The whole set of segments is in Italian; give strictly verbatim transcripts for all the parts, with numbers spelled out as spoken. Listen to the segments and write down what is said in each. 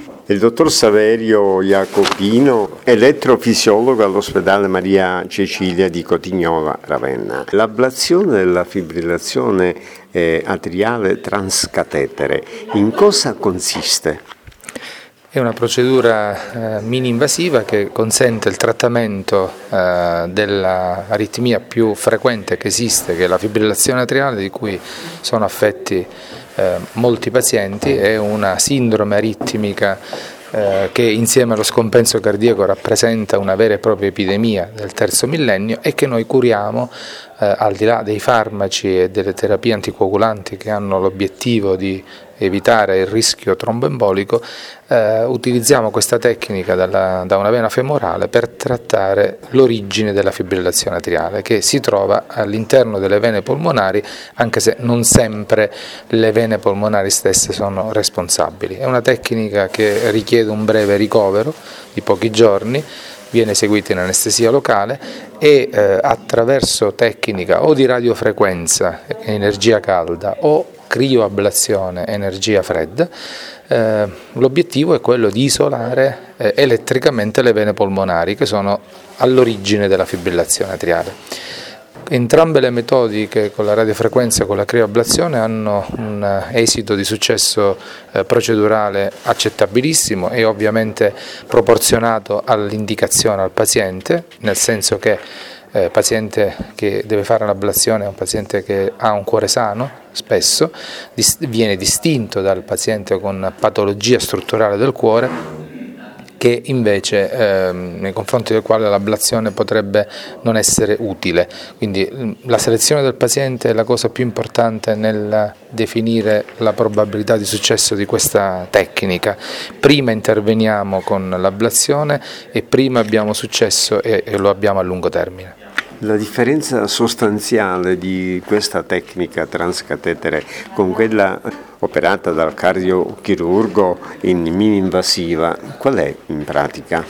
Il dottor Saverio Jacopino, elettrofisiologo all'ospedale Maria Cecilia di Cotignola, Ravenna. L'ablazione della fibrillazione eh, atriale transcatetere, in cosa consiste? È una procedura eh, mini-invasiva che consente il trattamento eh, dell'aritmia più frequente che esiste, che è la fibrillazione atriale, di cui sono affetti eh, molti pazienti. È una sindrome aritmica eh, che insieme allo scompenso cardiaco rappresenta una vera e propria epidemia del terzo millennio e che noi curiamo eh, al di là dei farmaci e delle terapie anticoagulanti che hanno l'obiettivo di evitare il rischio tromboembolico. Eh, utilizziamo questa tecnica dalla, da una vena femorale per trattare l'origine della fibrillazione atriale, che si trova all'interno delle vene polmonari, anche se non sempre le vene polmonari stesse sono responsabili. È una tecnica che richiede un breve ricovero di pochi giorni, viene eseguita in anestesia locale e eh, attraverso tecnica o di radiofrequenza, energia calda, o crioablazione, energia fredda, eh, l'obiettivo è quello di isolare eh, elettricamente le vene polmonari che sono all'origine della fibrillazione atriale. Entrambe le metodiche, con la radiofrequenza e con la crioablazione, hanno un esito di successo eh, procedurale accettabilissimo e ovviamente proporzionato all'indicazione al paziente, nel senso che il eh, paziente che deve fare l'ablazione è un paziente che ha un cuore sano, spesso dis- viene distinto dal paziente con patologia strutturale del cuore, che invece eh, nei confronti del quale l'ablazione potrebbe non essere utile. Quindi la selezione del paziente è la cosa più importante nel definire la probabilità di successo di questa tecnica. Prima interveniamo con l'ablazione e prima abbiamo successo e, e lo abbiamo a lungo termine. La differenza sostanziale di questa tecnica transcatetere con quella operata dal cardiochirurgo in mini-invasiva, qual è in pratica?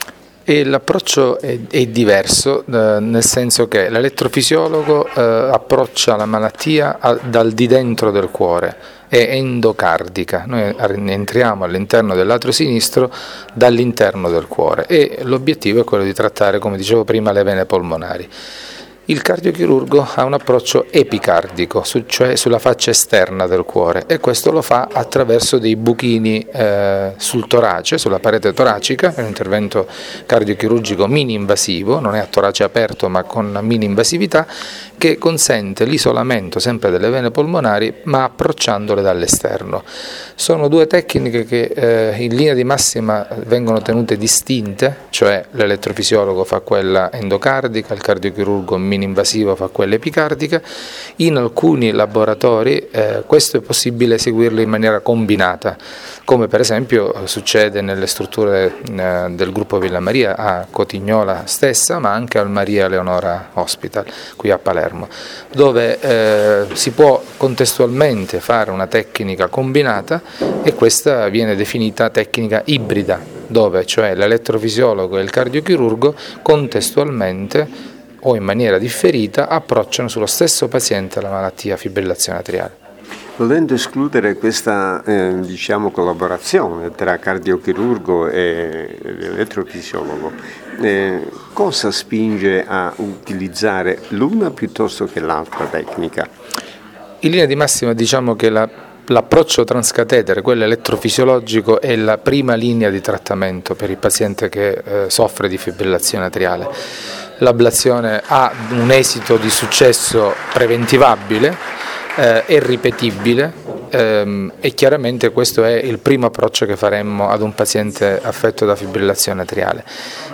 E l'approccio è, è diverso, eh, nel senso che l'elettrofisiologo eh, approccia la malattia a, dal di dentro del cuore, è endocardica, noi entriamo all'interno dell'atrio sinistro dall'interno del cuore e l'obiettivo è quello di trattare, come dicevo prima, le vene polmonari. Il cardiochirurgo ha un approccio epicardico, cioè sulla faccia esterna del cuore, e questo lo fa attraverso dei buchini eh, sul torace, sulla parete toracica. È un intervento cardiochirurgico mini-invasivo, non è a torace aperto ma con mini-invasività, che consente l'isolamento sempre delle vene polmonari ma approcciandole dall'esterno. Sono due tecniche che eh, in linea di massima vengono tenute distinte, cioè l'elettrofisiologo fa quella endocardica, il cardiochirurgo mini-invasivo fa quella epicardica. In alcuni laboratori eh, questo è possibile eseguirlo in maniera combinata, come per esempio succede nelle strutture eh, del gruppo Villa Maria a Cotignola stessa, ma anche al Maria Leonora Hospital qui a Palermo, dove eh, si può contestualmente fare una tecnica combinata e questa viene definita tecnica ibrida, dove cioè l'elettrofisiologo e il cardiochirurgo contestualmente o in maniera differita approcciano sullo stesso paziente la malattia fibrillazione atriale. Volendo escludere questa eh, diciamo, collaborazione tra cardiochirurgo e elettrofisiologo, eh, cosa spinge a utilizzare l'una piuttosto che l'altra tecnica? In linea di massima diciamo che la, l'approccio transcatetere, quello elettrofisiologico, è la prima linea di trattamento per il paziente che eh, soffre di fibrillazione atriale. L'ablazione ha un esito di successo preventivabile, eh, è ripetibile ehm, e chiaramente questo è il primo approccio che faremmo ad un paziente affetto da fibrillazione atriale.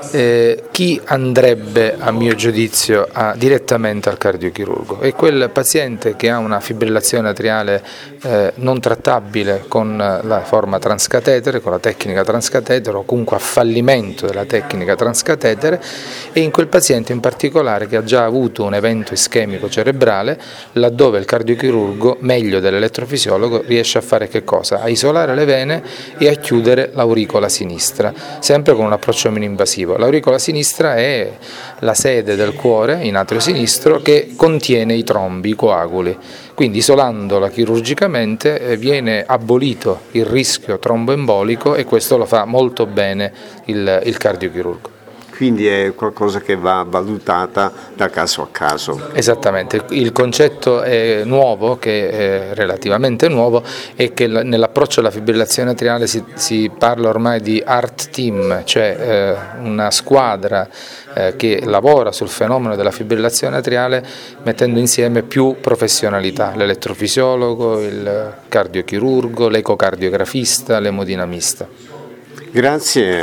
Eh, chi andrebbe, a mio giudizio, a, direttamente al cardiochirurgo? È quel paziente che ha una fibrillazione atriale eh, non trattabile con la forma transcatetere, con la tecnica transcatetere, o comunque a fallimento della tecnica transcatetere, e in quel paziente in particolare che ha già avuto un evento ischemico cerebrale, laddove il cardiochirurgo, meglio dell'elettrofisiologo, riesce a fare che cosa? A isolare le vene e a chiudere l'auricola sinistra, sempre con un approccio mini-invasivo. L'auricola sinistra è la sede del cuore in atrio sinistro che contiene i trombi, i coaguli. Quindi isolandola chirurgicamente eh, viene abolito il rischio tromboembolico e questo lo fa molto bene il, il cardiochirurgo. Quindi è qualcosa che va valutata da caso a caso. Esattamente, il concetto è nuovo, che è relativamente nuovo, è che nell'approccio alla fibrillazione atriale si, si parla ormai di art team, cioè eh, una squadra eh, che lavora sul fenomeno della fibrillazione atriale mettendo insieme più professionalità, l'elettrofisiologo, il cardiochirurgo, l'ecocardiografista, l'emodinamista. Grazie.